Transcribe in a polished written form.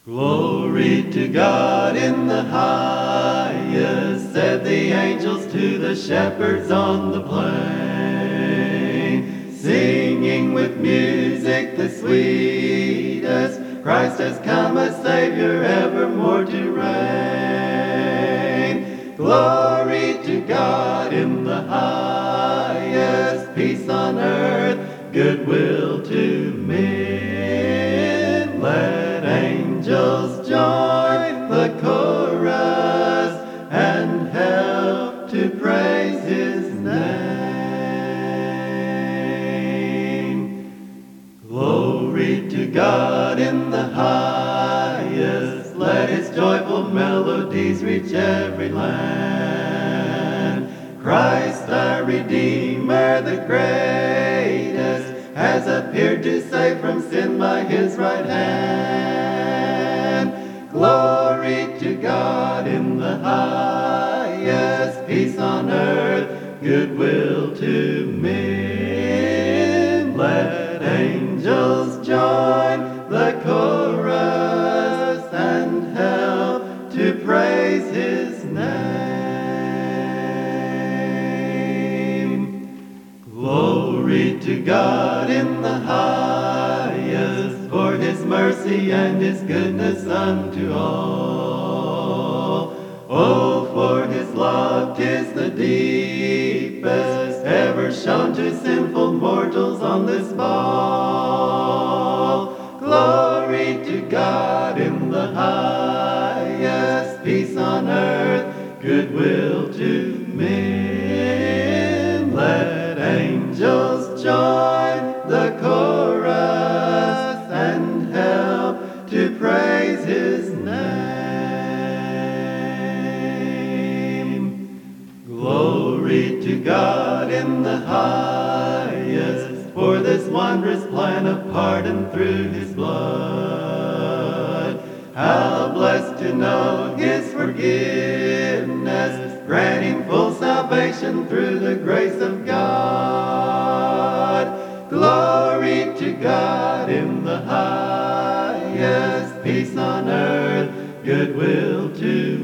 Glory to God in the highest, said the angels to the shepherds on the plain, singing with music the sweetest, Christ has come a Savior evermore to reign. Glory to God in the highest, peace on earth, goodwill to men. Let angels join the chorus and help to praise His name. Glory to God in the highest, let His joyful melodies reach every land. Christ our Redeemer, the greatest, has appeared to save from sin by His right hand. Glory to God in the highest, peace on earth, goodwill to men. Let angels join the chorus and help to praise His name. Glory to God in the highest, for His mercy and His goodness unto all. Oh, for His love 'tis the deepest ever shown to sinful mortals on this ball. Glory to God in the highest, peace on earth, goodwill to men. Let angels join the chorus and help to praise His name. Glory to God in the highest, for this wondrous plan of pardon through His blood. How blessed to know His forgiveness, granting full salvation through the grace of God. Glory to God in the highest, peace on earth, goodwill to